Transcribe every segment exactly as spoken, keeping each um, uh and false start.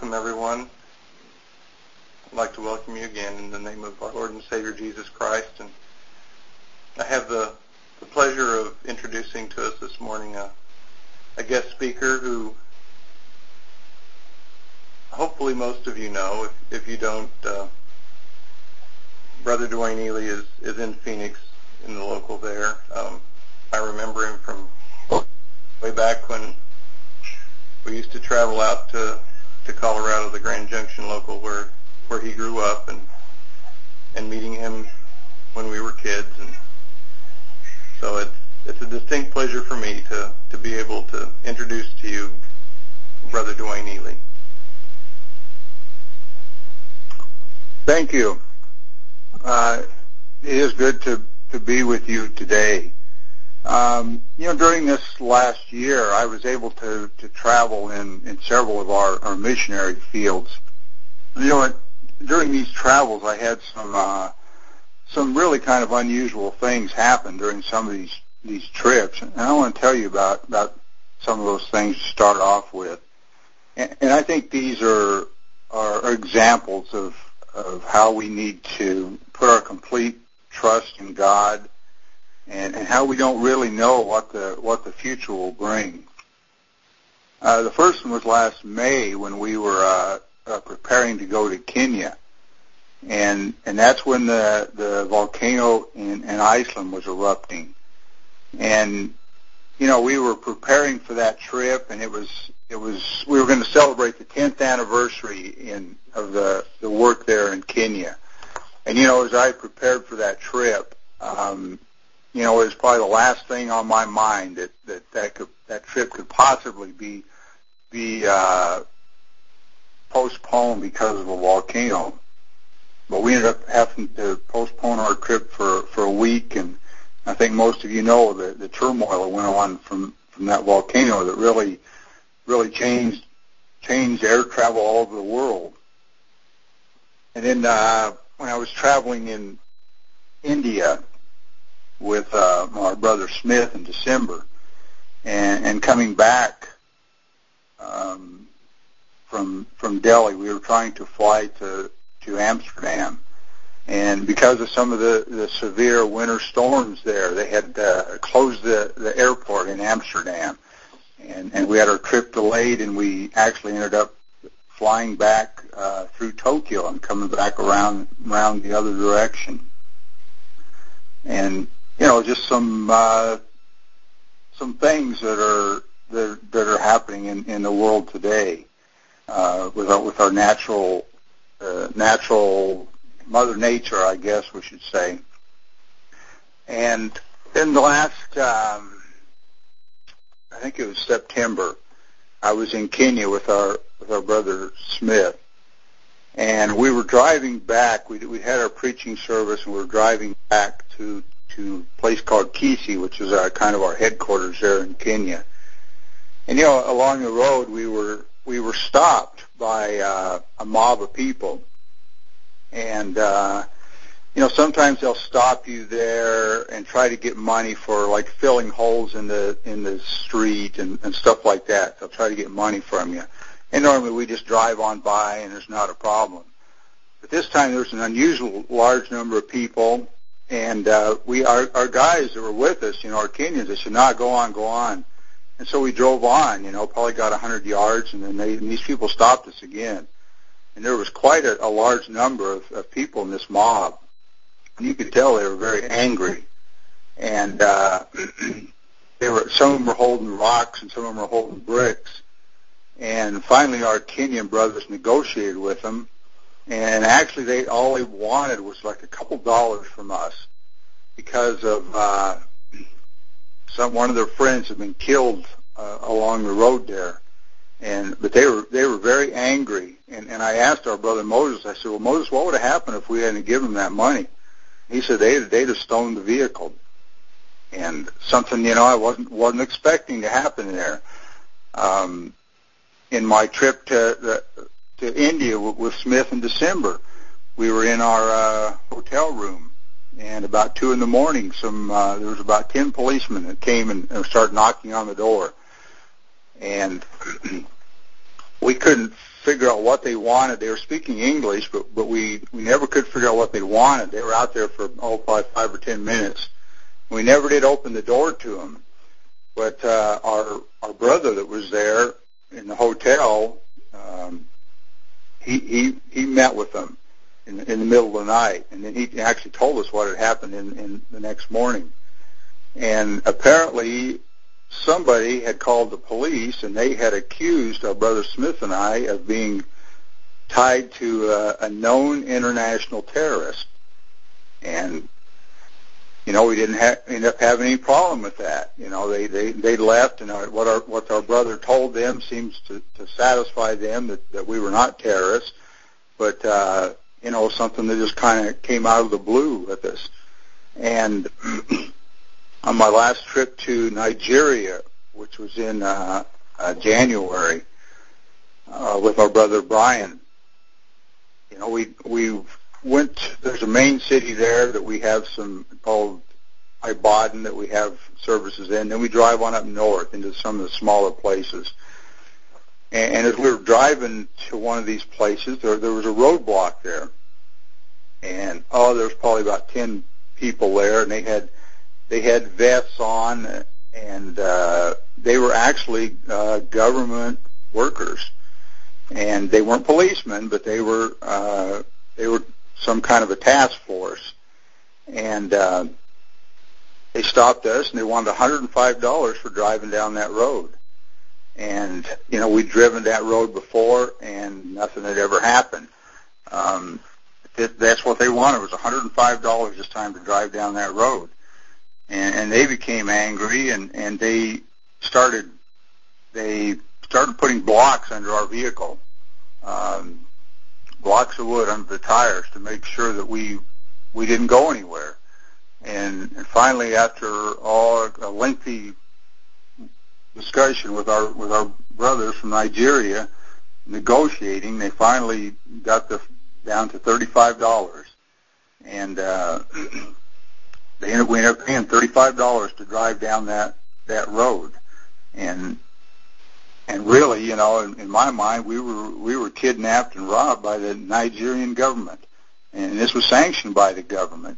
welcome everyone. I'd like to welcome you again in the name of our Lord and Savior Jesus Christ. And I have the, the pleasure of introducing to us this morning a, a guest speaker who hopefully most of you know. If, if you don't, uh, Brother Dwayne Ely is, is in Phoenix in the local there. Um, I remember him from way back when we used to travel out to, to Colorado, the Grand Junction local where, where he grew up, and and meeting him when we were kids. And so it's, it's a distinct pleasure for me to, to be able to introduce to you Brother Dwayne Ely. Thank you. Uh, it is good to, to be with you today. Um, you know, during this last year, I was able to, to travel in, in several of our, our missionary fields. You know, during these travels, I had some uh, some really kind of unusual things happen during some of these these trips, and I want to tell you about about some of those things to start off with. And, and I think these are are examples of of how we need to put our complete trust in God, and, and how we don't really know what the what the future will bring. Uh, the first one was last May when we were uh, uh, preparing to go to Kenya, and and that's when the the volcano in, in Iceland was erupting, and you know we were preparing for that trip, and it was it was we were going to celebrate the tenth anniversary in of the the work there in Kenya, and you know as I prepared for that trip. Um, You know, it was probably the last thing on my mind that that that, could, that trip could possibly be be uh, postponed because of a volcano. But we ended up having to postpone our trip for, for a week, and I think most of you know the, the turmoil that went on from, from that volcano that really really changed changed air travel all over the world. And then uh, when I was traveling in India with uh, our brother Smith in December, and, and coming back um, from from Delhi, we were trying to fly to, to Amsterdam, and because of some of the, the severe winter storms there, they had uh, closed the, the airport in Amsterdam, and, and we had our trip delayed, and we actually ended up flying back uh, through Tokyo and coming back around around the other direction. And you know, just some uh, some things that are that, that are happening in, in the world today uh, with our, with our natural uh, natural Mother Nature, I guess we should say. And in the last, um, I think it was September, I was in Kenya with our with our brother Smith, and we were driving back. We we had our preaching service, and we were driving back to. to a place called Kisii, which is our, kind of our headquarters there in Kenya. And you know, along the road, we were we were stopped by uh, a mob of people, and uh, you know, sometimes they'll stop you there and try to get money for like filling holes in the in the street and, and stuff like that. They'll try to get money from you, and normally we just drive on by and there's not a problem. But this time there was an unusual large number of people. And uh, we, our, our guys that were with us, you know, our Kenyans, they said, "No, go on, go on." And so we drove on, you know, probably got a hundred yards, and then they, and these people stopped us again. And there was quite a, a large number of, of people in this mob, and you could tell they were very angry. And uh, they were, some of them were holding rocks, and some of them were holding bricks. And finally, our Kenyan brothers negotiated with them. And actually, they all they wanted was like a couple dollars from us because of uh, some one of their friends had been killed uh, along the road there, and but they were they were very angry. And, and I asked our brother Moses, I said, "Well, Moses, what would have happened if we hadn't given them that money?" He said they they'd have stoned the vehicle, and something you know I wasn't wasn't expecting to happen there. Um, in my trip to the to India with Smith in December, we were in our uh, hotel room, and about two in the morning, some uh, there was about ten policemen that came and, and started knocking on the door, and we couldn't figure out what they wanted. They were speaking English, but but we we never could figure out what they wanted. They were out there for oh probably five or ten minutes. We never did open the door to them. But uh, our our brother that was there in the hotel, um, he he he met with them in in the middle of the night, and then he actually told us what had happened in in the next morning. And apparently, somebody had called the police, and they had accused our brother Smith and I of being tied to uh, a known international terrorist. And, you know, we didn't ha- end up having any problem with that. You know, they, they, they left, and our, what our what our brother told them seems to, to satisfy them that, that we were not terrorists. But, uh, you know, something that just kind of came out of the blue with us. And on my last trip to Nigeria, which was in uh, uh, January, uh, with our brother Brian, you know, we we went. There's a main city there that we have some called Ibadan that we have services in. Then we drive on up north into some of the smaller places. And, and as we were driving to one of these places, there there was a roadblock there, and oh, there was probably about ten people there, and they had. They had vests on, and uh, they were actually uh, government workers, and they weren't policemen, but they were uh, they were some kind of a task force, and uh, they stopped us, and they wanted one hundred five dollars for driving down that road. And you know, we'd driven that road before, and nothing had ever happened. Um, th- that's what they wanted, was one hundred five dollars this time to drive down that road. And, and they became angry, and, and they started they started putting blocks under our vehicle, um, blocks of wood under the tires to make sure that we we didn't go anywhere. And, and finally, after all a lengthy discussion with our with our brothers from Nigeria, negotiating, they finally got the down to thirty-five dollars, and. Uh, They ended, we ended up paying thirty-five dollars to drive down that, that road, and and really, you know, in, in my mind, we were we were kidnapped and robbed by the Nigerian government, and this was sanctioned by the government.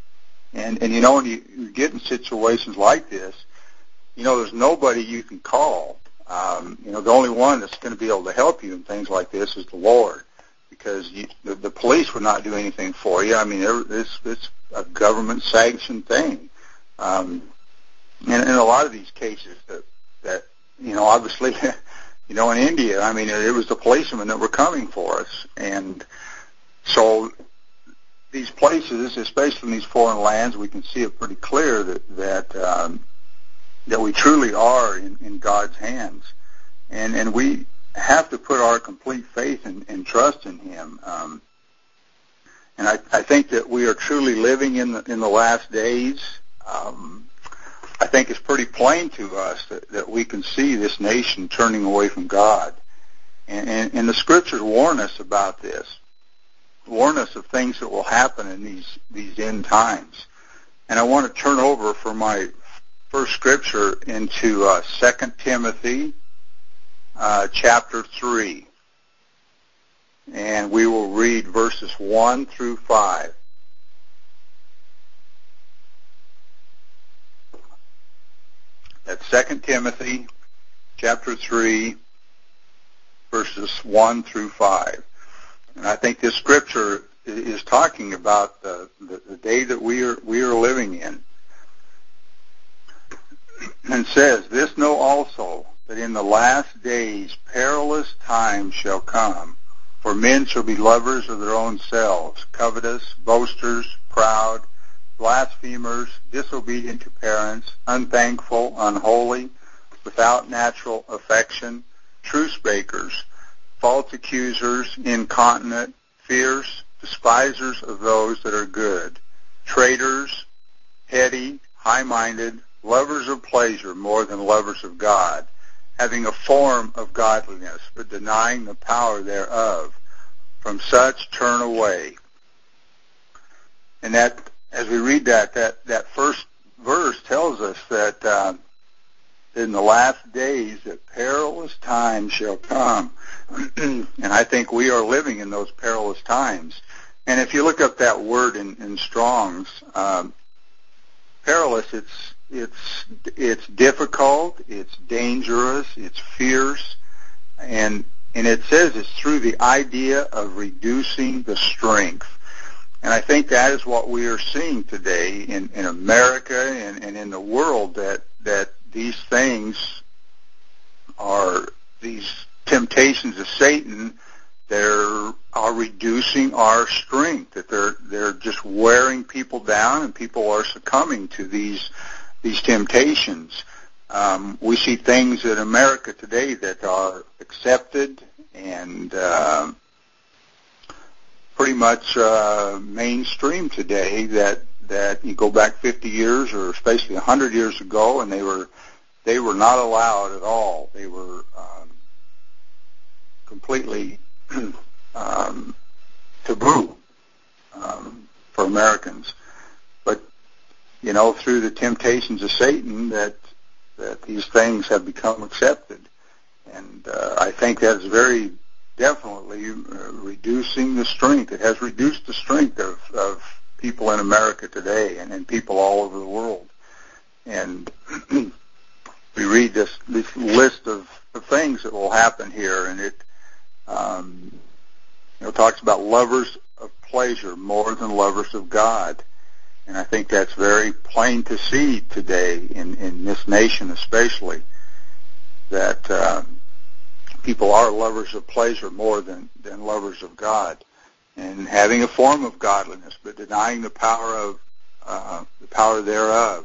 And and you know, when you, you get in situations like this, you know, there's nobody you can call. Um, you know, the only one that's going to be able to help you in things like this is the Lord, because you, the, the police would not do anything for you. I mean, it's it's a government-sanctioned thing. Um, and in a lot of these cases that, that you know, obviously, you know, in India, I mean, it was the policemen that were coming for us. And so these places, especially in these foreign lands, we can see it pretty clear that that, um, that we truly are in, in God's hands. And, and we have to put our complete faith and, and trust in Him. Um, And I, I think that we are truly living in the, in the last days. Um, I think it's pretty plain to us that, that we can see this nation turning away from God. And, and, and the Scriptures warn us about this, warn us of things that will happen in these, these end times. And I want to turn over for my first Scripture into uh, Second Timothy uh, chapter three. And we will read verses one through five. That's Second Timothy chapter three, verses one through five. And I think this scripture is talking about the, the, the day that we are we are living in. And says, "This know also, that in the last days perilous times shall come. For men shall be lovers of their own selves, covetous, boasters, proud, blasphemers, disobedient to parents, unthankful, unholy, without natural affection, truce-breakers, false accusers, incontinent, fierce, despisers of those that are good, traitors, heady, high-minded, lovers of pleasure more than lovers of God, having a form of godliness, but denying the power thereof. From such turn away." And that, as we read that, that, that first verse tells us that uh, in the last days that perilous times shall come. And I think we are living in those perilous times. And if you look up that word in, in Strong's, um, perilous, it's it's it's difficult, it's dangerous, it's fierce, and and it says it's through the idea of reducing the strength. And I think that is what we are seeing today in, in America and, and in the world, that that these things are, these temptations of Satan, they're are reducing our strength, that they're they're just wearing people down, and people are succumbing to these these temptations. Um, we see things in America today that are accepted and uh, pretty much uh, mainstream today, that that you go back fifty years or especially one hundred years ago, and they were they were not allowed at all. They were um, completely um, taboo um, for Americans. But you know, through the temptations of Satan, that that these things have become accepted, and uh, I think that is very definitely uh, reducing the strength. It has reduced the strength of, of people in America today, and, and people all over the world. And we read this this list of, of things that will happen here, and it um, you know talks about lovers of pleasure more than lovers of God. And I think that's very plain to see today in, in this nation especially, that um, people are lovers of pleasure more than, than lovers of God, and having a form of godliness but denying the power of uh, the power thereof.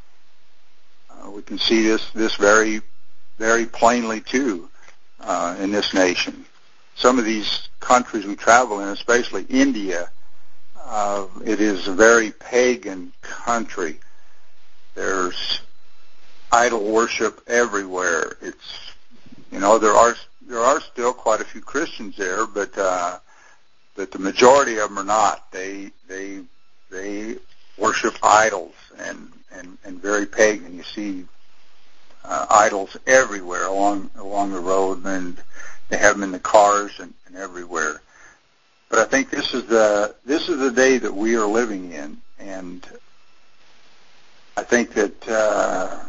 Uh, we can see this this very very plainly too uh, in this nation. Some of these countries we travel in, especially India, uh, it is a very pagan country. There's idol worship everywhere. It's you know there are there are still quite a few Christians there, but uh, but the majority of them are not. They they they worship idols and and, and very pagan. You see uh, idols everywhere along along the road, and they have them in the cars and, and everywhere. But I think this is the this is the day that we are living in, and I think that uh,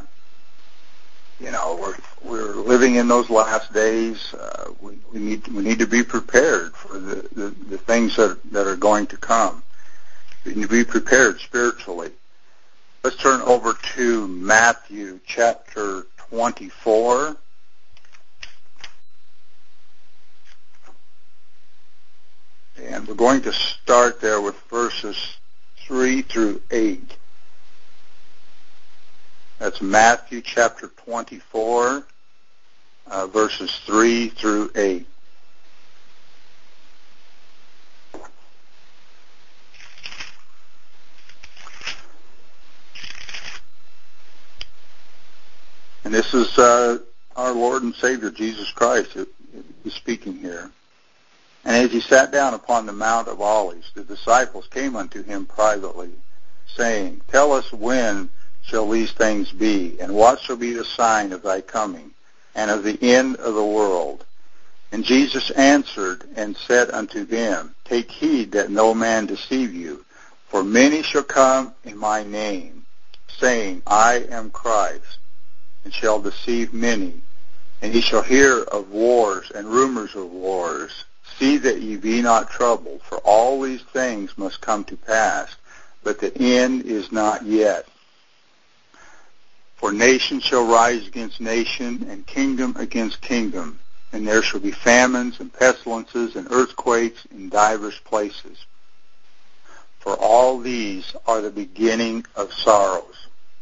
you know we're we're living in those last days. Uh, we, we need we need to be prepared for the, the, the things that that are going to come. We need to be prepared spiritually. Let's turn over to Matthew chapter twenty-four. And we're going to start there with verses three through eight. That's Matthew chapter twenty-four, uh, verses three through eight. And this is uh, our Lord and Savior Jesus Christ who is speaking here. And as he sat down upon the Mount of Olives, the disciples came unto him privately, saying, Tell us when shall these things be, and what shall be the sign of thy coming, and of the end of the world? And Jesus answered and said unto them, Take heed that no man deceive you, for many shall come in my name, saying, I am Christ, and shall deceive many. And ye shall hear of wars and rumors of wars. See that ye be not troubled, for all these things must come to pass, but the end is not yet. For nation shall rise against nation, and kingdom against kingdom, and there shall be famines and pestilences and earthquakes in divers places. For all these are the beginning of sorrows.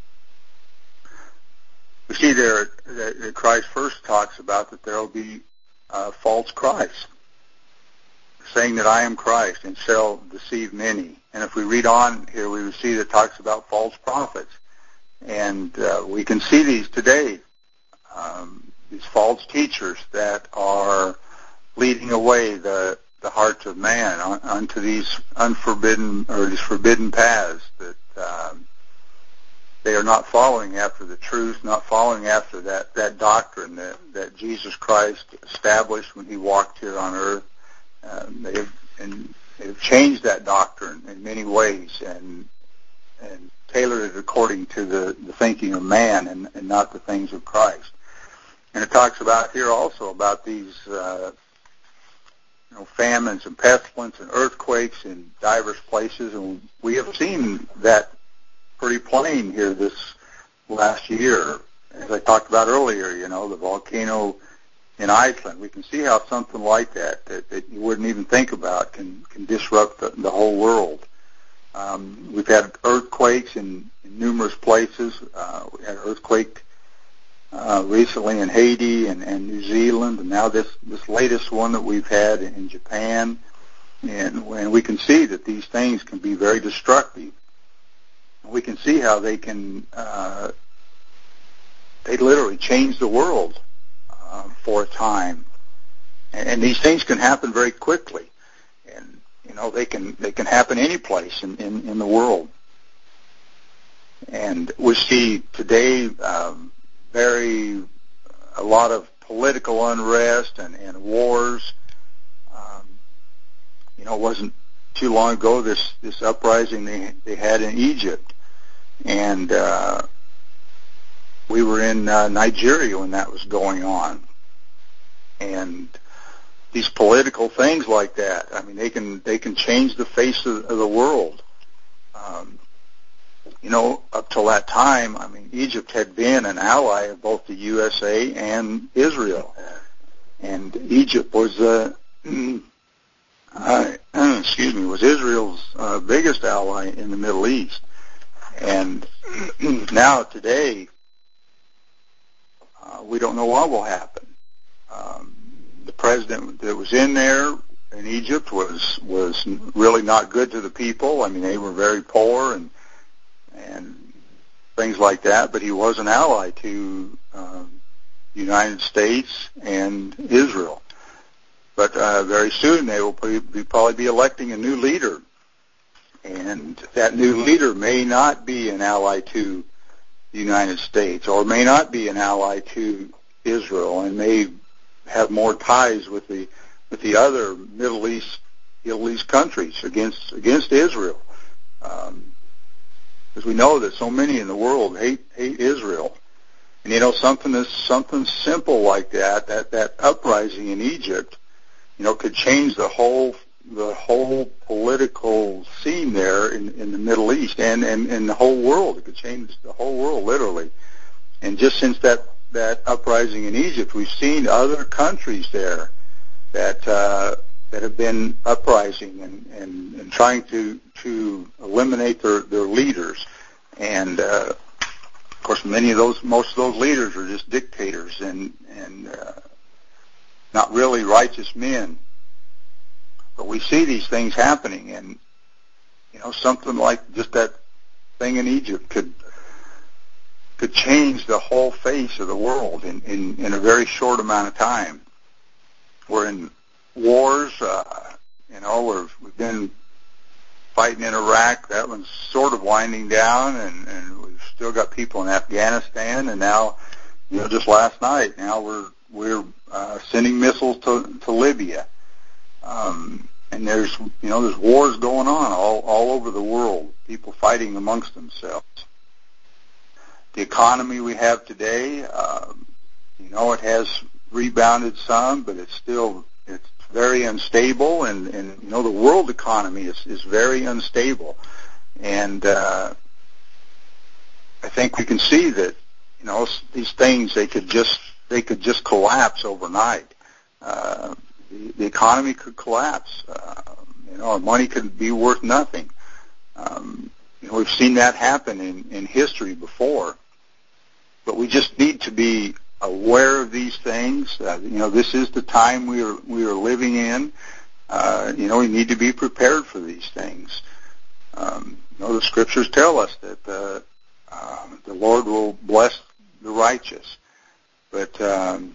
We see there that Christ first talks about that there will be uh, false Christ, saying that I am Christ and shall deceive many. And if we read on here, we will see that it talks about false prophets. And uh, we can see these today, um, these false teachers that are leading away the, the hearts of man on, onto these unforbidden or these forbidden paths that um, they are not following after the truth, not following after that, that doctrine that, that Jesus Christ established when he walked here on earth. Um, they've, and they've changed that doctrine in many ways and and tailored it according to the, the thinking of man and, and not the things of Christ. And it talks about here also about these uh, you know, famines and pestilence and earthquakes in diverse places, and we have seen that pretty plain here this last year. As I talked about earlier, you know, the volcano in Iceland, we can see how something like that, that, that you wouldn't even think about, can, can disrupt the, the whole world. Um, we've had earthquakes in, in numerous places. Uh, we had an earthquake uh, recently in Haiti and, and New Zealand, and now this, this latest one that we've had in Japan. And, and we can see that these things can be very destructive. We can see how they can, uh, they literally change the world uh, for a time. And, and these things can happen very quickly. And you know, they can they can happen any place in, in, in the world. And we see today um, very a lot of political unrest and, and wars. Um, you know, it wasn't too long ago this, this uprising they they had in Egypt, and uh, we were in uh, Nigeria when that was going on. And these political things like that, I mean, they can they can change the face of, of the world. Um, you know, up till that time, I mean, Egypt had been an ally of both the U S A and Israel, and Egypt was, uh, uh, excuse me, was Israel's uh, biggest ally in the Middle East. And now today, uh, we don't know what will happen. Um, The president that was in there in Egypt was was really not good to the people. I mean, they were very poor and and things like that. But he was an ally to um, the United States and Israel. But uh, very soon they will be, probably be electing a new leader, and that new leader may not be an ally to the United States, or may not be an ally to Israel, and may have more ties with the with the other Middle East Middle East countries against against Israel, um, because we know that so many in the world hate hate Israel. And you know, something that's something simple like that, that that uprising in Egypt, you know, could change the whole the whole political scene there in, in the Middle East and, and, and the whole world. It could change the whole world literally. And just since that that uprising in Egypt, we've seen other countries there that uh, that have been uprising and, and, and trying to to eliminate their, their leaders. And uh, of course, many of those, most of those leaders are just dictators and and uh, not really righteous men. But we see these things happening, and you know, something like just that thing in Egypt could. could change the whole face of the world in, in, in a very short amount of time. We're in wars, uh, you know, we've, we've been fighting in Iraq. That one's sort of winding down, and, and we've still got people in Afghanistan, and now, you know, just last night, now we're we're uh, sending missiles to, to Libya. Um, and there's, you know, there's wars going on all, all over the world, people fighting amongst themselves. The economy we have today, um, you know, it has rebounded some, but it's still it's very unstable, and, and you know, the world economy is, is very unstable. And uh, I think we can see that, you know, these things, they could just they could just collapse overnight. Uh, the, the economy could collapse. Uh, you know, our money could be worth nothing. Um, You know, we've seen that happen in, in history before, but we just need to be aware of these things. Uh, you know, this is the time we are we are living in. Uh, you know, we need to be prepared for these things. Um, you know, the scriptures tell us that uh, uh, the Lord will bless the righteous, but um,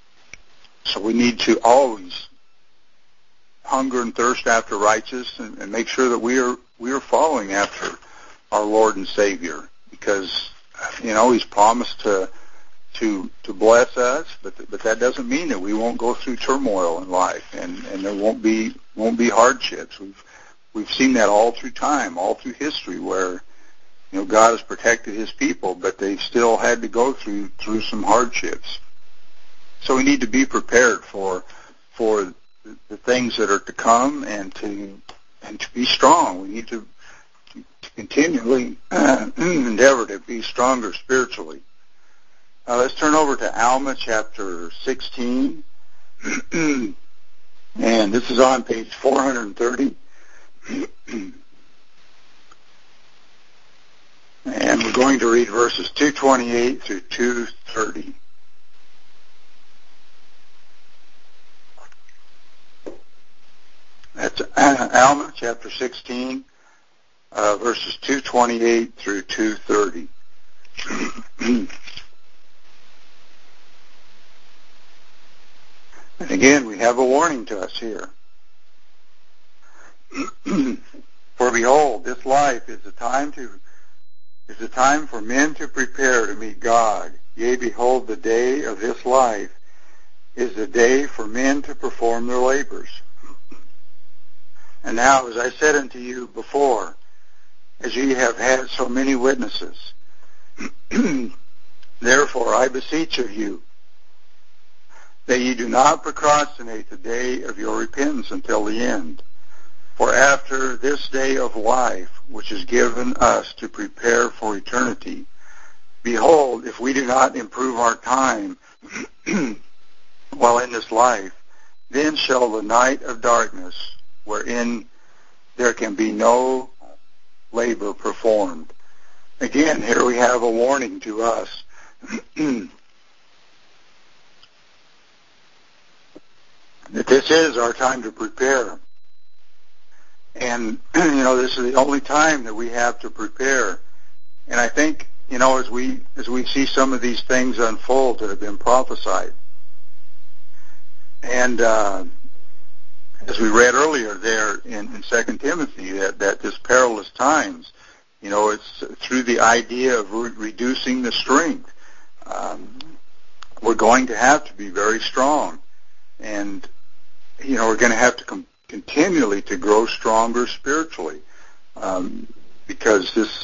so we need to always hunger and thirst after righteousness, and, and make sure that we are we are following after our Lord and Savior, because you know, He's promised to to to bless us, but but that doesn't mean that we won't go through turmoil in life, and and there won't be won't be hardships. We've we've seen that all through time, all through history, where you know God has protected His people, but they've still had to go through through some hardships. So we need to be prepared for for the things that are to come, and to and to be strong. We need to, to, to continually uh, endeavor to be stronger spiritually. Uh, let's turn over to Alma chapter sixteen, and this is on page four hundred thirty. And we're going to read verses two twenty-eight through two thirty. That's Alma chapter sixteen, uh, verses two twenty-eight through two thirty. And again, we have a warning to us here. For behold, this life is a time to is a time for men to prepare to meet God. Yea, behold, the day of this life is the day for men to perform their labors. And now, as I said unto you before, as ye have had so many witnesses, therefore I beseech of you, that ye do not procrastinate the day of your repentance until the end. For after this day of life, which is given us to prepare for eternity, behold, if we do not improve our time while in this life, then shall the night of darkness, wherein there can be no labor performed. Again, here we have a warning to us. That this is our time to prepare. And, you know, this is the only time that we have to prepare. And I think, you know, as we as we see some of these things unfold that have been prophesied, and uh, as we read earlier there in, in Second Timothy, that, that this perilous times, you know, it's through the idea of re- reducing the strength. Um, we're going to have to be very strong. And, you know, we're going to have to com- continually to grow stronger spiritually, um, because this,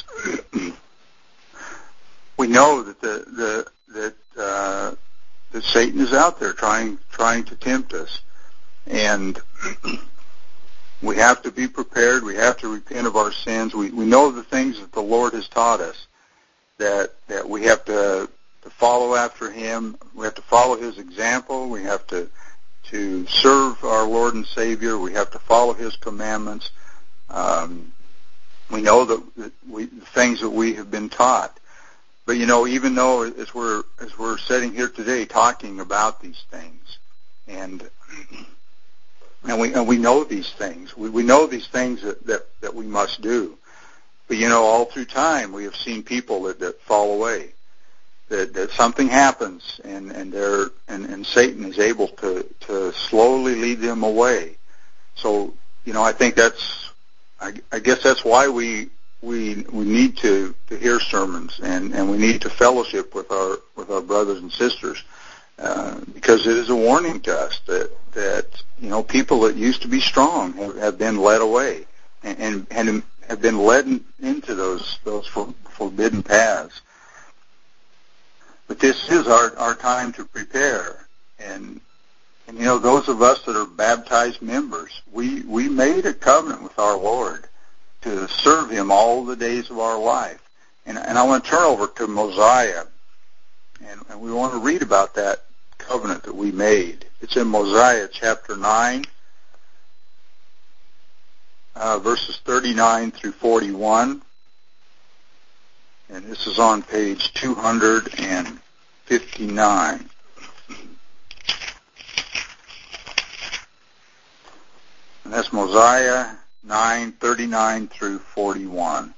we know that the, the that uh, that Satan is out there trying trying to tempt us, and we have to be prepared. We have to repent of our sins. We we know the things that the Lord has taught us, that that we have to to follow after Him. We have to follow His example. We have to to serve our Lord and Savior. We have to follow His commandments. Um, we know that, that we, the things that we have been taught. But, you know, even though as we're as we're sitting here today talking about these things, and and we and we know these things, we, we know these things that, that, that we must do. But, you know, all through time we have seen people that, that fall away. That, that something happens, and and they're and, and Satan is able to, to slowly lead them away. So, you know, I think that's I, I guess that's why we we we need to, to hear sermons, and, and we need to fellowship with our with our brothers and sisters, uh, because it is a warning to us that that you know people that used to be strong have, have been led away, and, and and have been led into those those for, forbidden paths. But this is our, our time to prepare. And, and, you know, those of us that are baptized members, we, we made a covenant with our Lord to serve Him all the days of our life. And, and I want to turn over to Mosiah, and, and we want to read about that covenant that we made. It's in Mosiah chapter nine, uh, verses thirty-nine through forty-one. And this is on page two hundred fifty-nine. And that's Mosiah nine, thirty-nine through forty-one.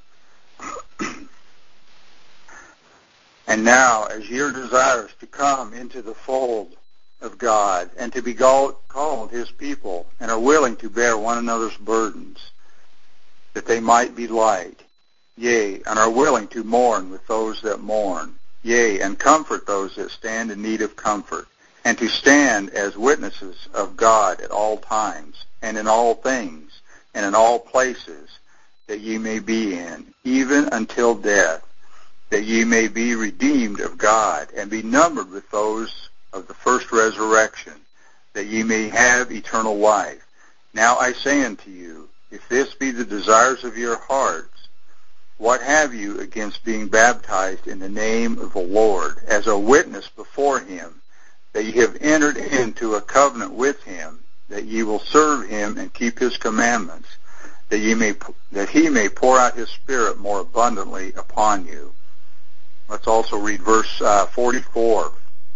And now, as ye are desirous to come into the fold of God, and to be called His people, and are willing to bear one another's burdens, that they might be light, yea, and are willing to mourn with those that mourn, yea, and comfort those that stand in need of comfort, and to stand as witnesses of God at all times, and in all things, and in all places that ye may be in, even until death, that ye may be redeemed of God, and be numbered with those of the first resurrection, that ye may have eternal life. Now I say unto you, if this be the desires of your hearts, what have you against being baptized in the name of the Lord, as a witness before him, that ye have entered into a covenant with him, that ye will serve him and keep his commandments, that ye may that he may pour out his Spirit more abundantly upon you. Let's also read verse uh, forty-four.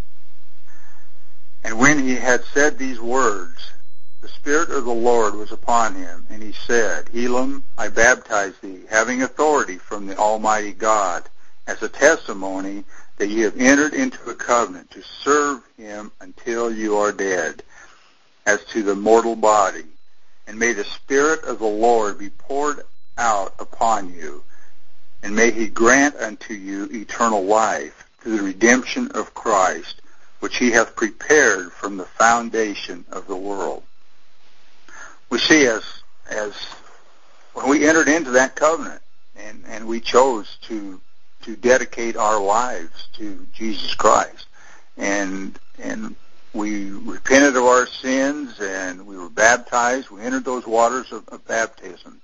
And when he had said these words, the Spirit of the Lord was upon him, and he said, Elam, I baptize thee, having authority from the Almighty God, as a testimony that ye have entered into a covenant to serve him until you are dead, as to the mortal body. And may the Spirit of the Lord be poured out upon you, and may he grant unto you eternal life through the redemption of Christ, which he hath prepared from the foundation of the world. We see as as when we entered into that covenant and, and we chose to to dedicate our lives to Jesus Christ, and and we repented of our sins and we were baptized, we entered those waters of, of baptism.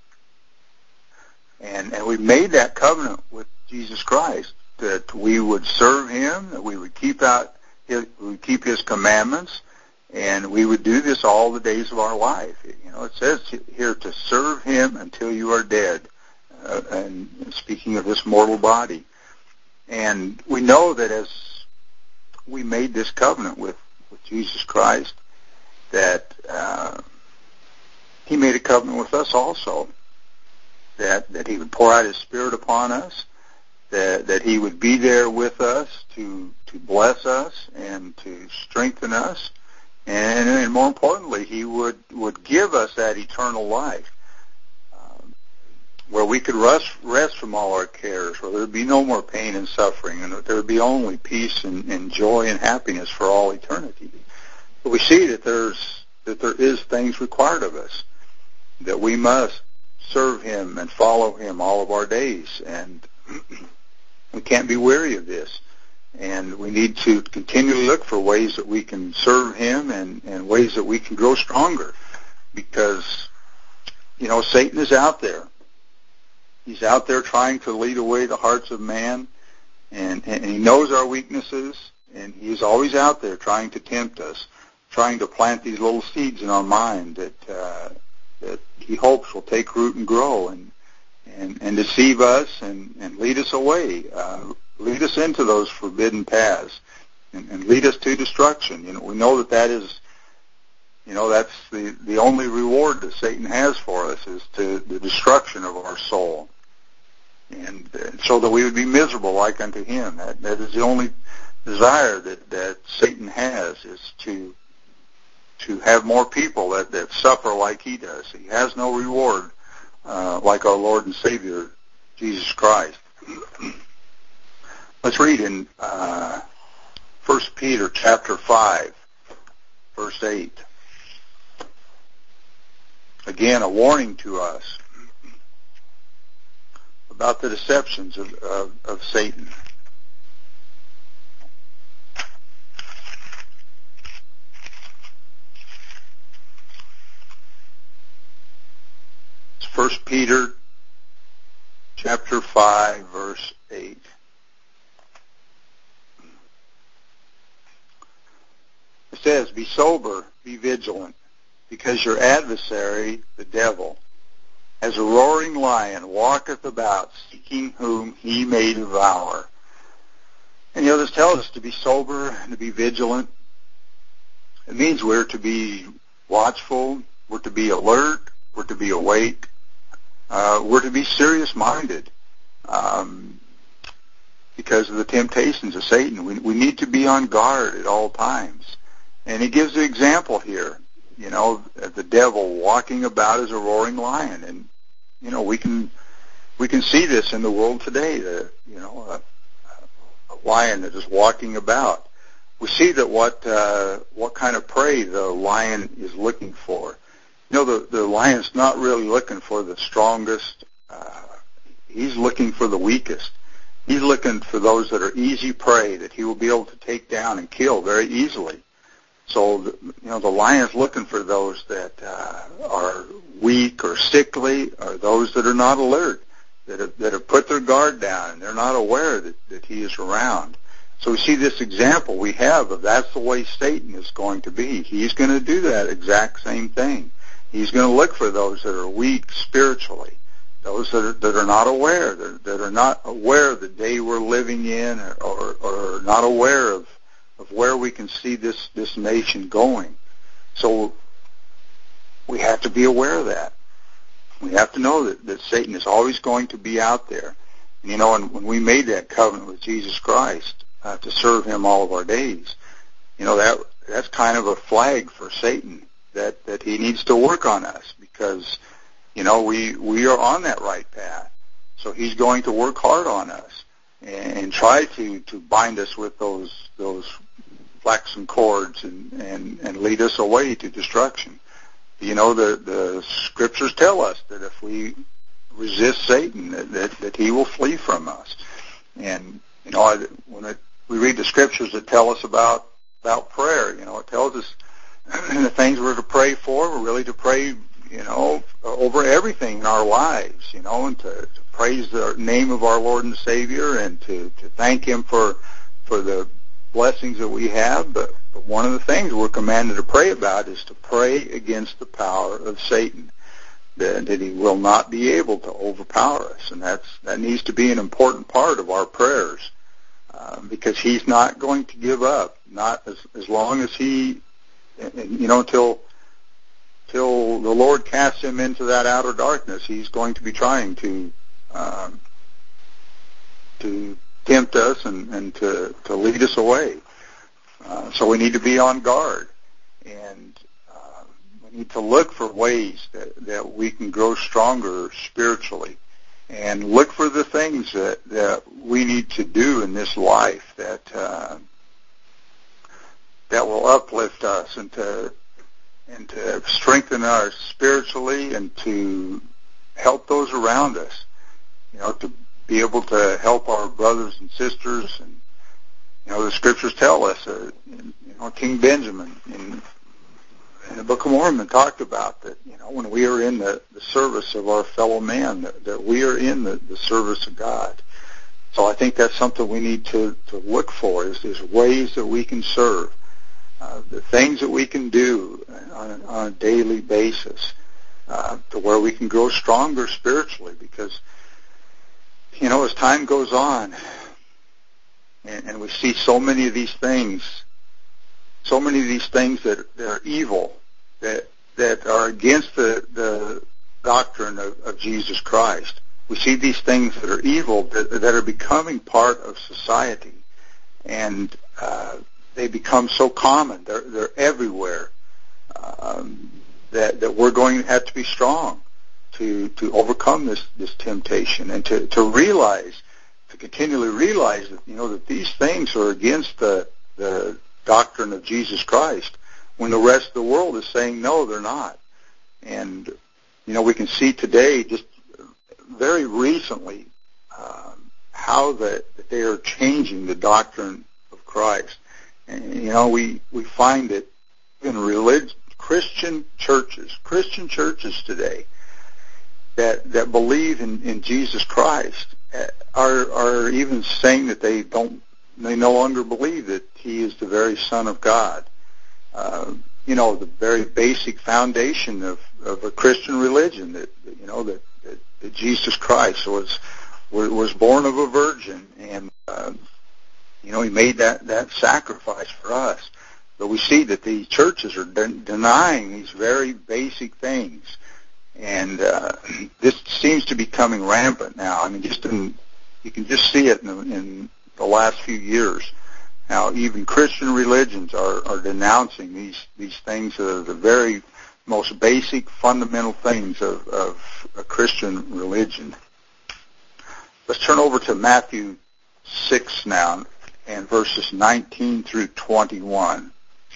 And and we made that covenant with Jesus Christ that we would serve him, that we would keep out his, we would keep his commandments, and we would do this all the days of our life. You know, it says here to serve him until you are dead, uh, and speaking of this mortal body. And we know that as we made this covenant with, with Jesus Christ, that uh, he made a covenant with us also, that, that he would pour out his Spirit upon us, that, that he would be there with us to, to bless us and to strengthen us, and, and more importantly, he would, would give us that eternal life, um, where we could rest, rest from all our cares, where there would be no more pain and suffering, and that there would be only peace and, and joy and happiness for all eternity. But we see that there's that there is things required of us, that we must serve him and follow him all of our days, and we can't be weary of this. And we need to continually look for ways that we can serve him and, and ways that we can grow stronger, because, you know, Satan is out there. He's out there trying to lead away the hearts of man, and, and he knows our weaknesses, and he's always out there trying to tempt us, trying to plant these little seeds in our mind that uh, that he hopes will take root and grow and and, and deceive us and, and lead us away, uh, lead us into those forbidden paths, and, and lead us to destruction. You know, we know that that is, you know, that's the, the only reward that Satan has for us, is to the destruction of our soul, and uh, so that we would be miserable like unto him. That that is the only desire that, that Satan has, is to to have more people that, that suffer like he does. He has no reward uh, like our Lord and Savior, Jesus Christ. Let's read in uh, First Peter chapter five, verse eight. Again, a warning to us about the deceptions of, of, of Satan. It's First Peter chapter five, verse eight. It says, "Be sober, be vigilant, because your adversary, the devil, as a roaring lion, walketh about, seeking whom he may devour." And you know, this tells us to be sober and to be vigilant. It means we're to be watchful, we're to be alert, we're to be awake, uh, we're to be serious-minded um, because of the temptations of Satan. We, we need to be on guard at all times. And he gives an example here, you know, the devil walking about as a roaring lion. And, you know, we can we can see this in the world today. The, you know, a, a lion that is walking about. We see that what uh, what kind of prey the lion is looking for. You know, the the lion's not really looking for the strongest. Uh, he's looking for the weakest. He's looking for those that are easy prey that he will be able to take down and kill very easily. So, the, you know, the lion's looking for those that uh, are weak or sickly, or those that are not alert, that have, that have put their guard down and they're not aware that, that he is around. So we see this example we have of that's the way Satan is going to be. He's going to do that exact same thing. He's going to look for those that are weak spiritually, those that are, that are not aware, that, that are not aware of the day we're living in, or, or, or not aware of, of where we can see this, this nation going. So we have to be aware of that. We have to know that, that Satan is always going to be out there. And, you know, and when we made that covenant with Jesus Christ uh, to serve him all of our days, you know, that that's kind of a flag for Satan that, that he needs to work on us, because, you know, we, we are on that right path. So he's going to work hard on us and, and try to, to bind us with those those flaxen cords and, and, and lead us away to destruction. You know, the, the scriptures tell us that if we resist Satan, that, that, that he will flee from us. And, you know, I, when it, we read the scriptures that tell us about, about prayer, you know, it tells us the things we're to pray for, we're really to pray, you know, over everything in our lives, you know, and to, to praise the name of our Lord and Savior, and to, to thank him for, for the blessings that we have. But, but one of the things we're commanded to pray about is to pray against the power of Satan, that, that he will not be able to overpower us. And that's, that needs to be an important part of our prayers, uh, because he's not going to give up, not as, as long as he, you know, until till the Lord casts him into that outer darkness. He's going to be trying to um, to tempt us and, and to, to lead us away. Uh, so we need to be on guard, and uh, we need to look for ways that, that we can grow stronger spiritually, and look for the things that, that we need to do in this life that uh, that will uplift us and to and to strengthen us spiritually, and to help those around us, you know, to be able to help our brothers and sisters. And, you know, the scriptures tell us, uh, you know, King Benjamin in, in the Book of Mormon talked about that, you know, when we are in the, the service of our fellow man, that, that we are in the, the service of God. So I think that's something we need to, to look for, is, is ways that we can serve. Uh, the things that we can do on a, on a daily basis, uh, to where we can grow stronger spiritually, because, you know, as time goes on, and, and we see so many of these things, so many of these things that, that are evil, that that are against the, the doctrine of, of Jesus Christ. We see these things that are evil, that, that are becoming part of society, and uh, they become so common. They're, they're everywhere, um, that, that we're going to have to be strong to, to overcome this, this temptation, and to, to realize, to continually realize that, you know, that these things are against the, the doctrine of Jesus Christ, when the rest of the world is saying, no, they're not. And, you know, we can see today, just very recently, um, how that, that they are changing the doctrine of Christ. And, you know, we, we find that in religion, Christian churches, Christian churches today that, that believe in, in Jesus Christ are, are even saying that they don't, they no longer believe that he is the very Son of God. Uh, you know, the very basic foundation of, of a Christian religion, that, that you know, that, that, that Jesus Christ was, was born of a virgin, and, uh, you know, he made that, that sacrifice for us. But we see that these churches are de- denying these very basic things. And uh, this seems to be coming rampant now. I mean, just in, you can just see it in the, in the last few years, how even Christian religions are, are denouncing these, these things that are the very most basic, fundamental things of, of a Christian religion. Let's turn over to Matthew six now, and verses nineteen through twenty-one.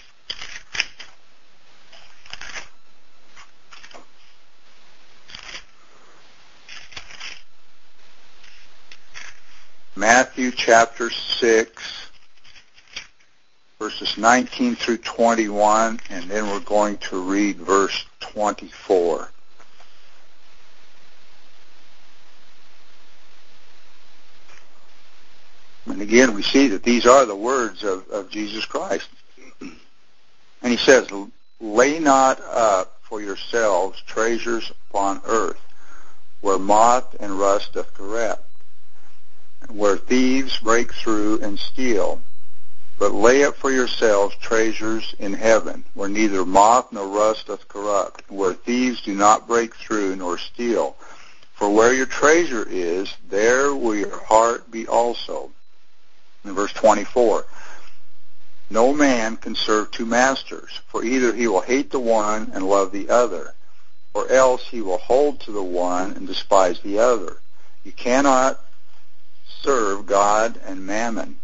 Matthew chapter six, verses nineteen through twenty-one, and then we're going to read verse twenty-four. And again, we see that these are the words of, of Jesus Christ. And he says, "Lay not up for yourselves treasures upon earth, where moth and rust doth corrupt, and where thieves break through and steal. But lay up for yourselves treasures in heaven, where neither moth nor rust doth corrupt, and where thieves do not break through nor steal. For where your treasure is, there will your heart be also." In verse twenty-four, "No man can serve two masters, for either he will hate the one and love the other, or else he will hold to the one and despise the other. You cannot serve God and mammon."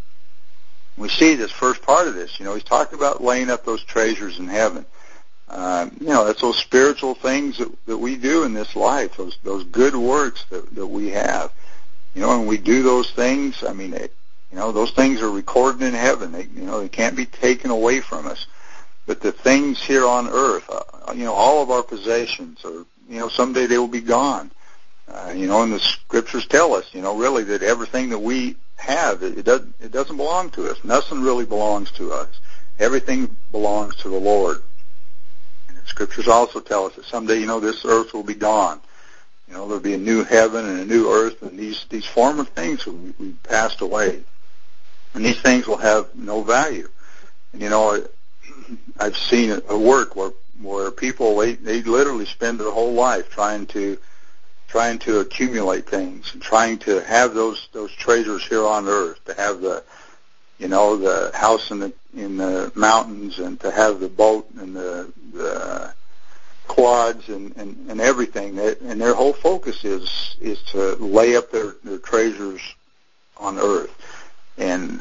We see this first part of this. You know, he's talking about laying up those treasures in heaven. Um, you know, that's those spiritual things that, that we do in this life, those those good works that, that we have. You know, and we do those things, I mean, it, you know, those things are recorded in heaven. They, you know, they can't be taken away from us. But the things here on earth, uh, you know, all of our possessions, are, you know, someday they will be gone. Uh, you know, and the scriptures tell us, you know, really that everything that we have, it, it doesn't it doesn't belong to us. Nothing really belongs to us. Everything belongs to the Lord. And the scriptures also tell us that someday, you know, this earth will be gone. You know, there'll be a new heaven and a new earth, and these these former things will be, will be passed away. And these things will have no value. And, you know, I've seen a work where where people, they, they literally spend their whole life trying to trying to accumulate things and trying to have those those treasures here on earth, to have the, you know, the house in the in the mountains, and to have the boat and the, the quads and, and, and everything. That, and their whole focus is is to lay up their, their treasures on earth. And,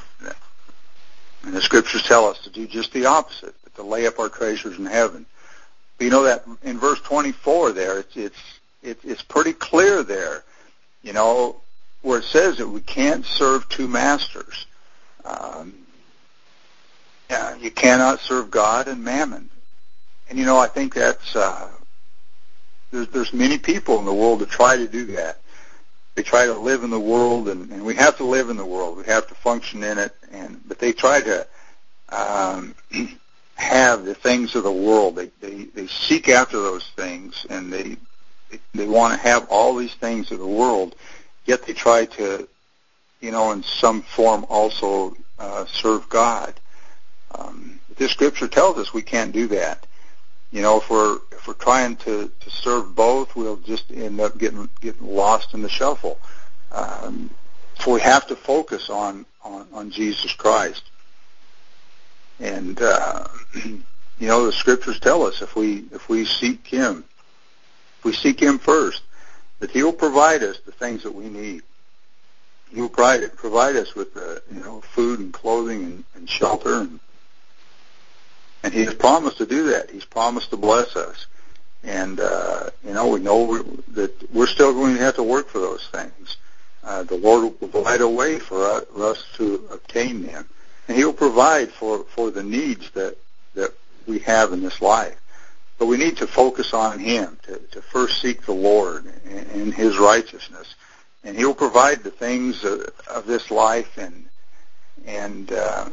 and the scriptures tell us to do just the opposite, to lay up our treasures in heaven. But you know that in verse twenty-four there, it's it's it, it's pretty clear there, you know, where it says that we can't serve two masters. Um, yeah, you cannot serve God and mammon. And you know, I think that's uh, there's there's many people in the world that try to do that. They try to live in the world, and, and we have to live in the world. We have to function in it, and but they try to um, have the things of the world. They, they they seek after those things, and they they, they want to have all these things of the world. Yet they try to, you know, in some form also uh, serve God. Um, this scripture tells us we can't do that. You know, if we're if we're trying to, to serve both, we'll just end up getting getting lost in the shuffle. Um, so we have to focus on, on, on Jesus Christ. And uh, you know, the scriptures tell us if we if we seek Him, if we seek Him first, that He will provide us the things that we need. He will provide provide us with the, you know, food and clothing and, and shelter, and And He has promised to do that. He's promised to bless us. And, uh, you know, we know we're, that we're still going to have to work for those things. Uh, the Lord will provide a way for us, for us to obtain them. And He will provide for, for the needs that, that we have in this life. But we need to focus on Him, to, to first seek the Lord and, and His righteousness. And He will provide the things of, of this life. And, and uh,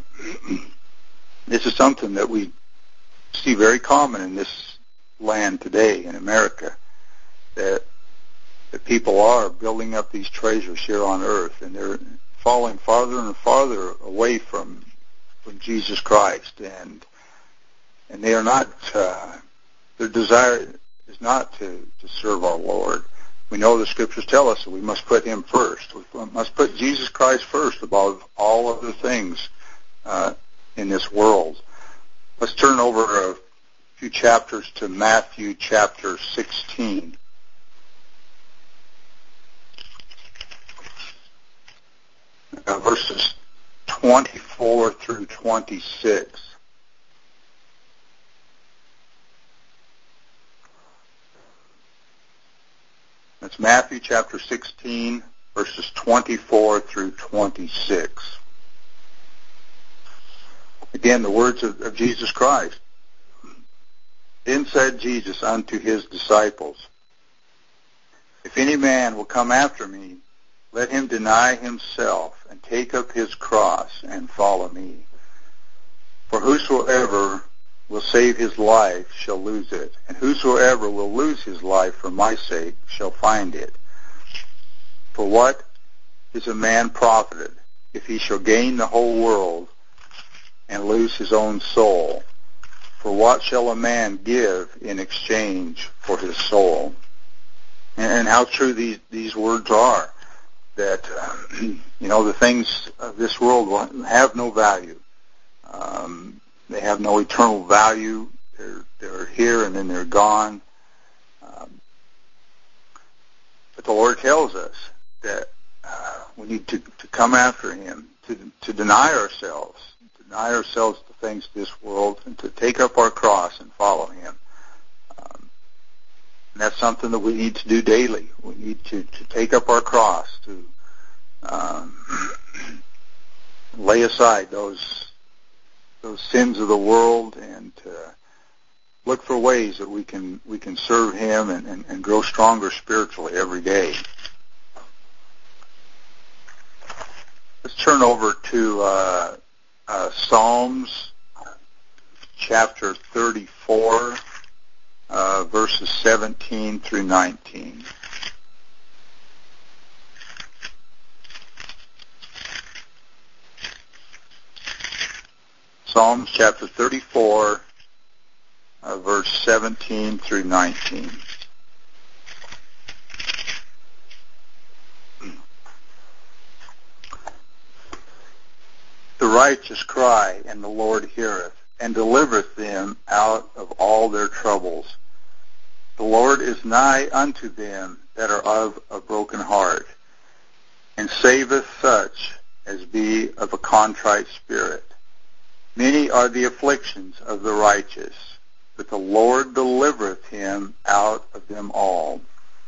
this is something that we see very common in this land today in America, that that people are building up these treasures here on earth, and they're falling farther and farther away from from Jesus Christ, and and they are not uh, their desire is not to, to serve our Lord. We know the scriptures tell us that we must put Him first. We must put Jesus Christ first above all other things uh, in this world. Let's turn over a few chapters to Matthew chapter sixteen. uh, verses twenty-four through twenty-six. That's Matthew chapter sixteen, verses twenty-four through twenty-six. Again, the words of, of Jesus Christ. Then said Jesus unto his disciples, If any man will come after me, let him deny himself, and take up his cross, and follow me. For whosoever will save his life shall lose it, and whosoever will lose his life for my sake shall find it. For what is a man profited, if he shall gain the whole world, and lose his own soul? For what shall a man give in exchange for his soul? And how true these, these words are, that, uh, you know, the things of this world will have no value. Um, they have no eternal value. They're, they're here and then they're gone. Um, but the Lord tells us that uh, we need to, to come after him, to, to deny ourselves, to deny ourselves the things of this world, and to take up our cross and follow him. Um, and that's something that we need to do daily. We need to, to take up our cross, to um, lay aside those those sins of the world, and to look for ways that we can we can serve him and, and, and grow stronger spiritually every day. Let's turn over to uh, uh, Psalms chapter thirty-four, uh, verses seventeen through nineteen. Psalms chapter thirty-four, uh, verse seventeen through nineteen. The righteous cry, and the Lord heareth, and delivereth them out of all their troubles. The Lord is nigh unto them that are of a broken heart, and saveth such as be of a contrite spirit. Many are the afflictions of the righteous, but the Lord delivereth him out of them all.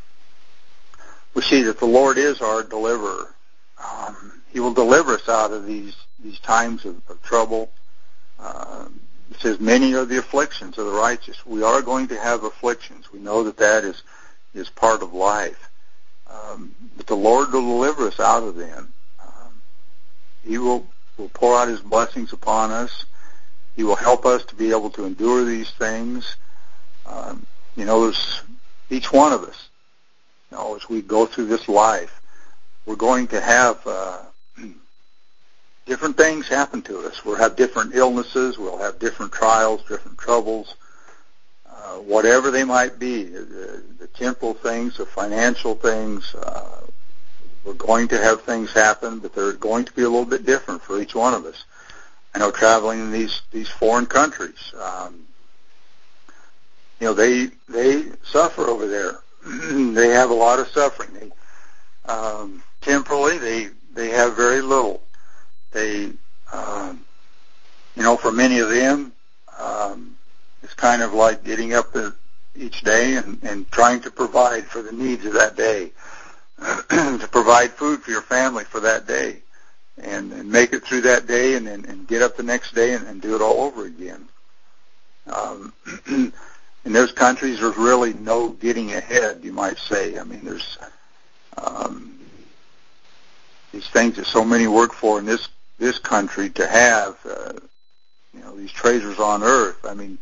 We see that the Lord is our deliverer. Um, he will deliver us out of these, these times of, of trouble. Um, it says, many are the afflictions of the righteous. We are going to have afflictions. We know that that is, is part of life. Um, but the Lord will deliver us out of them. Um, he will will pour out his blessings upon us. He will help us to be able to endure these things. Um, you know, there's each one of us, you know, as we go through this life, we're going to have uh, different things happen to us. We'll have different illnesses. We'll have different trials, different troubles, uh, whatever they might be, the, the temporal things, the financial things. Uh, We're going to have things happen, but they're going to be a little bit different for each one of us. I know traveling in these, these foreign countries, um, you know, they they suffer over there. They have a lot of suffering. They, um, temporally, they they have very little. They, um, you know, for many of them, um, it's kind of like getting up each day and, and trying to provide for the needs of that day. To provide food for your family for that day, and, and make it through that day, and, and, and get up the next day and, and do it all over again. Um, in those countries, there's really no getting ahead, you might say. I mean, there's um, these things that so many work for in this this country to have, uh, you know, these treasures on earth. I mean,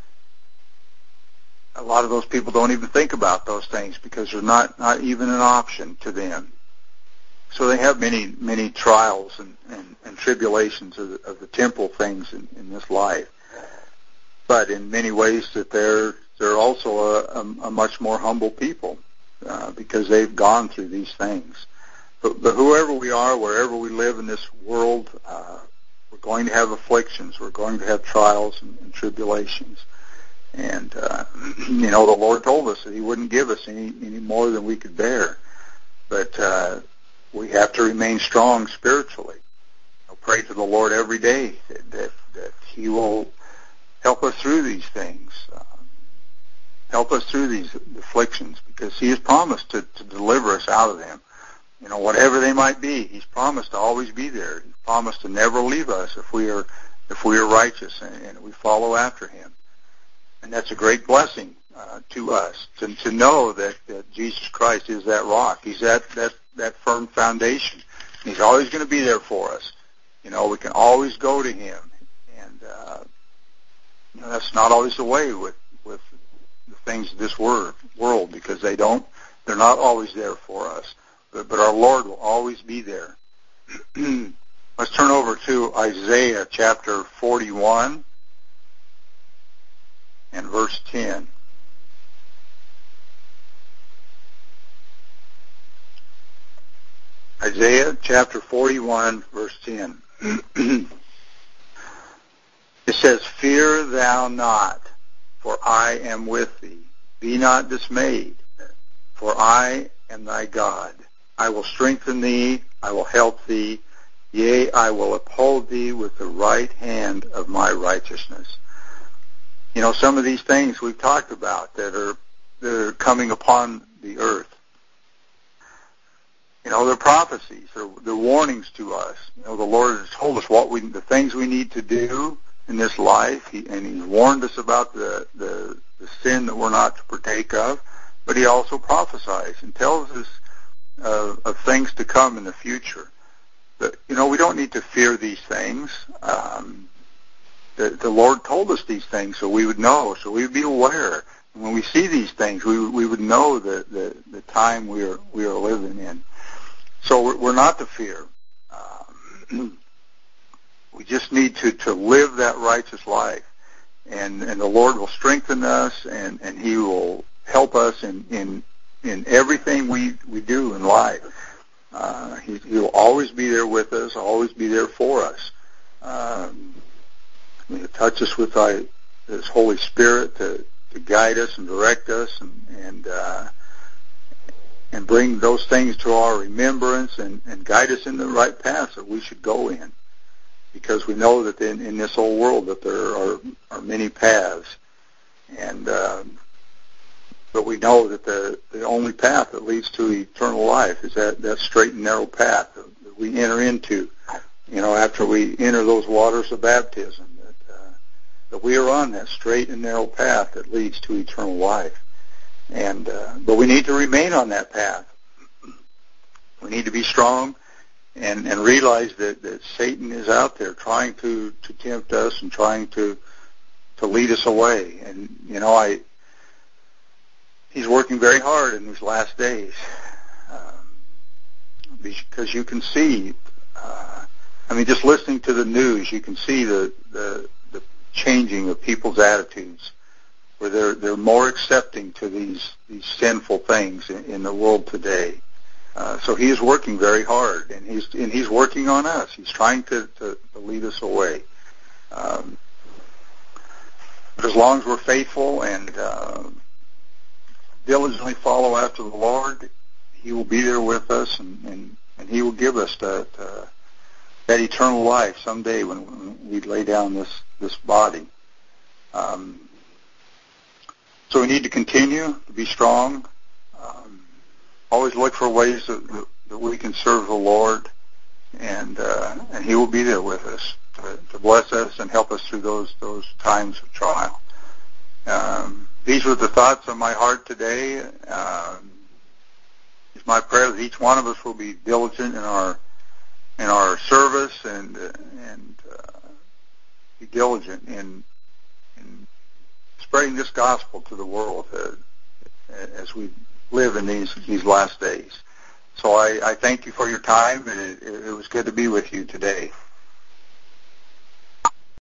a lot of those people don't even think about those things because they're not, not even an option to them. So they have many, many trials and, and, and tribulations of the, of the temporal things in, in this life. But in many ways that they're, they're also a, a, a much more humble people uh, because they've gone through these things. But, but whoever we are, wherever we live in this world, uh, we're going to have afflictions. We're going to have trials and, and tribulations. And, uh, you know, the Lord told us that he wouldn't give us any, any more than we could bear. But uh, we have to remain strong spiritually. You know, pray to the Lord every day that, that, that He will help us through these things, uh, help us through these afflictions, because He has promised to, to deliver us out of them. You know, whatever they might be, He's promised to always be there. He's promised to never leave us if we are if we are righteous and, and we follow after Him. And that's a great blessing uh, to us to, to know that, that Jesus Christ is that rock. He's that that that firm foundation. He's always going to be there for us. You know, we can always go to Him, and uh, you know, that's not always the way with with the things of this world world because they don't. They're not always there for us. But, but our Lord will always be there. Let's turn over to Isaiah chapter forty-one and verse ten. Isaiah chapter forty-one, verse ten. It says, "Fear thou not, for I am with thee. Be not dismayed, for I am thy God. I will strengthen thee, I will help thee, yea, I will uphold thee with the right hand of my righteousness." You know, some of these things we've talked about that are that are coming upon the earth. You know, they're prophecies, they're, they're warnings to us. You know, the Lord has told us what we, the things we need to do in this life, he, and He's warned us about the, the, the sin that we're not to partake of, but He also prophesies and tells us Uh, of things to come in the future. But, you know, we don't need to fear these things. Um, the, the Lord told us these things so we would know, so we would be aware. And when we see these things, we, we would know the, the, the time we are, we are living in. So we're, we're not to fear. Um, we just need to, to live that righteous life. And, and the Lord will strengthen us, and, and He will help us in, in in everything we, we do in life. Uh, he, he'll always be there with us, always be there for us. Um, he'll touch us with thy, His Holy Spirit to, to guide us and direct us and and, uh, and bring those things to our remembrance and, and guide us in the right path that we should go in. Because we know that in, in this old world that there are, are many paths. And um, But we know that the, the only path that leads to eternal life is that, that straight and narrow path that we enter into, you know, after we enter those waters of baptism, that, uh, that we are on that straight and narrow path that leads to eternal life. And uh, but we need to remain on that path. We need to be strong and, and realize that, that Satan is out there trying to, to tempt us and trying to to lead us away. And, you know, I... He's working very hard in these last days um, because you can see, uh, I mean, just listening to the news, you can see the, the, the changing of people's attitudes, where they're they're more accepting to these these sinful things in, in the world today. Uh, so He is working very hard, and he's and he's working on us. He's trying to, to, to lead us away. Um, but as long as we're faithful and uh, diligently follow after the Lord, He will be there with us, and, and, and He will give us that uh, that eternal life someday when, when we lay down this, this body. Um, so we need to continue to be strong, um, always look for ways that, that, that we can serve the Lord, and uh, and He will be there with us to, to bless us and help us through those, those times of trial. Um, These were the thoughts of my heart today. Um, it's my prayer that each one of us will be diligent in our in our service and and uh, be diligent in in spreading this gospel to the world uh, as we live in these these last days. So I, I thank you for your time, and it, it was good to be with you today.